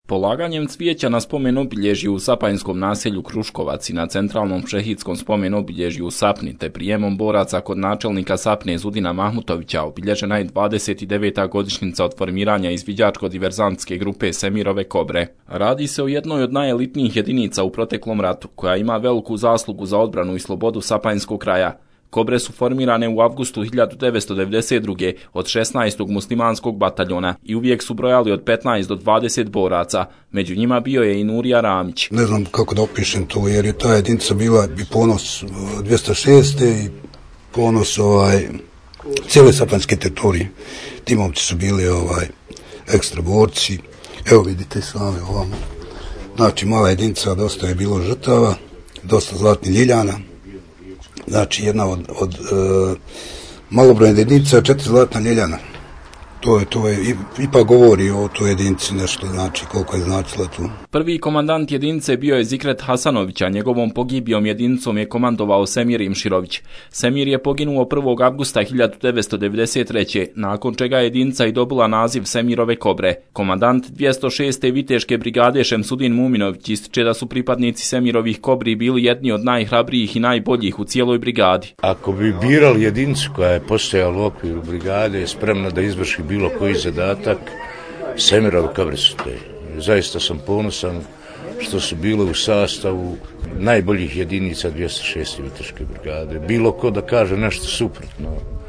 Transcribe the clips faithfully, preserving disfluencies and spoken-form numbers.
Polaganjem cvijeća na spomen obilježju u sapanjskom naselju Kruškovac i na centralnom šehidskom spomen obilježju u Sapni te prijemom boraca kod načelnika Sapne Zudina Mahmutovića obilježena je dvadeset deveta godišnjica od formiranja izviđačko-diverzantske grupe Semirove Kobre. Radi se o jednoj od najelitnijih jedinica u proteklom ratu, koja ima veliku zaslugu za odbranu i slobodu sapanjskog kraja. Kobre su formirane u avgustu hiljadu devetsto devedeset druge od šesnaestog muslimanskog bataljona i uvijek su brojali od petnaest do dvadeset boraca. Među njima bio je i Nurija Ramić. Ne znam kako da opišem to, jer je ta jedinica bila i ponos dvjesto šeste i ponos ovaj, cijele sapanjske teritorije. Ti momci su bili ovaj, ekstra borci. Evo vidite sami ovamo. Znači mala jedinica, dosta je bilo žrtava, dosta zlatnih ljiljana. Znači jedna od, od e, malobrojne jedinica, četiri zlatna ljiljana. To je, to je, ipak govori o toj jedinici nešto, znači koliko je značila tu. Prvi komandant jedinice bio je Zikret Hasanović, a njegovom pogibijom jedinicom je komandovao Semir Imširović. Semir je poginuo prvog avgusta hiljadu devetsto devedeset treće nakon čega je jedinica i dobila naziv Semirove Kobre. Komandant dvjesto šeste viteške brigade Šemsudin Muminović ističe da su pripadnici Semirovih Kobri bili jedni od najhrabrijih i najboljih u cijeloj brigadi. Ako bi birali jedinicu koja je postojala u okviru brigade, spremna da izvrši bilo koji zadatak, Semirove Kobre su te. Zaista sam ponosan što su bile u sastavu najboljih jedinica dvjesto šeste viteške brigade. Bilo ko da kaže nešto suprotno,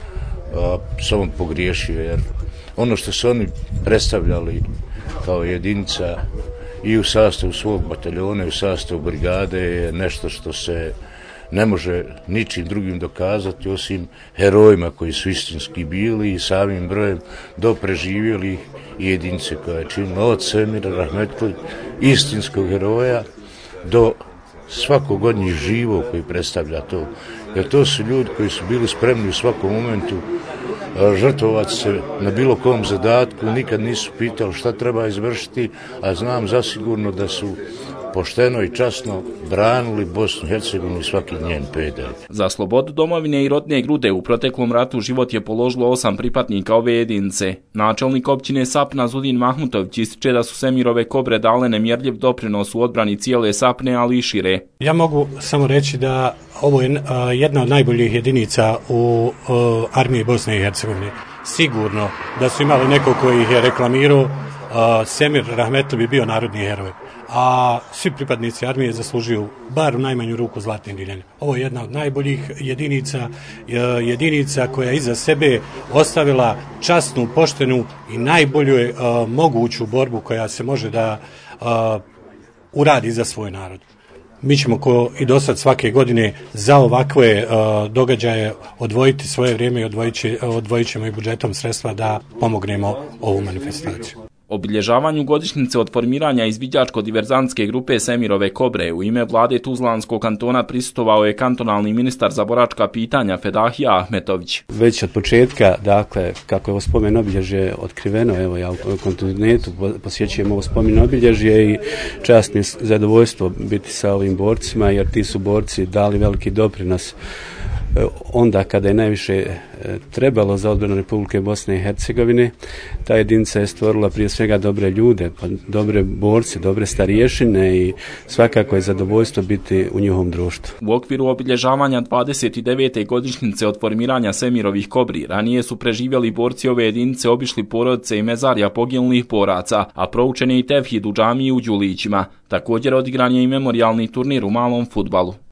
a, samo pogriješio, jer ono što su oni predstavljali kao jedinica i u sastavu svog bataljona i u sastavu brigade je nešto što se ne može ničim drugim dokazati osim herojima koji su istinski bili i samim brojem do preživjeli i jedinice koja je činila od Semira Rahmetli, istinskog heroja, do svakog od njih živog koji predstavlja to. Jer to su ljudi koji su bili spremni u svakom momentu žrtvovati se na bilo kom zadatku, nikad nisu pitali šta treba izvršiti, a znam zasigurno da su pošteno i časno branili Bosnu i Hercegovinu i svaki njen pedalj. Za slobodu domovine i rodne grude u proteklom ratu život je položilo osam pripadnika ove jedinice. Načelnik općine Sapna Zudin Mahmutović ističe da su Semirove Kobre dale nemjerljiv doprinos u odbrani cijele Sapne, ali i šire. Ja mogu samo reći da ovo je jedna od najboljih jedinica u armiji Bosne i Hercegovine. Sigurno da su imali neko koji ih je reklamirao, Semir Rahmetli bi bio narodni heroj, a svi pripadnici armije zaslužuju bar u najmanju ruku zlatne ljiljane. Ovo je jedna od najboljih jedinica, jedinica koja je iza sebe ostavila časnu, poštenu i najbolju uh, moguću borbu koja se može da uh, uradi za svoj narod. Mi ćemo ko i do sad svake godine za ovakve uh, događaje odvojiti svoje vrijeme i odvojit, će, odvojit ćemo i budžetom sredstva da pomognemo ovu manifestaciju. Obilježavanju godišnjice od formiranja izviđačko-diverzantske grupe Semirove Kobre u ime vlade Tuzlanskog kantona prisustvovao je kantonalni ministar za boračka pitanja Fedahija Ahmetović. Već od početka, dakle, kako je ovo spomen obilježje otkriveno, evo ja u kontinuitetu posjećujem ovo spomen obilježje i čast mi je zadovoljstvo biti sa ovim borcima, jer ti su borci dali veliki doprinos onda kada je najviše trebalo za odbranu Republike Bosne i Hercegovine. Ta jedinica je stvorila prije svega dobre ljude, pa dobre borce, dobre starješine i svakako je zadovoljstvo biti u njihovom društvu. U okviru obilježavanja dvadeset devete godišnjice od formiranja Semirovih Kobri ranije su preživjeli borci ove jedinice obišli porodice i mezarja poginulih boraca, a proučen je i tevhid u džamiji u Đulićima. Također odigran je i memorijalni turnir u malom fudbalu.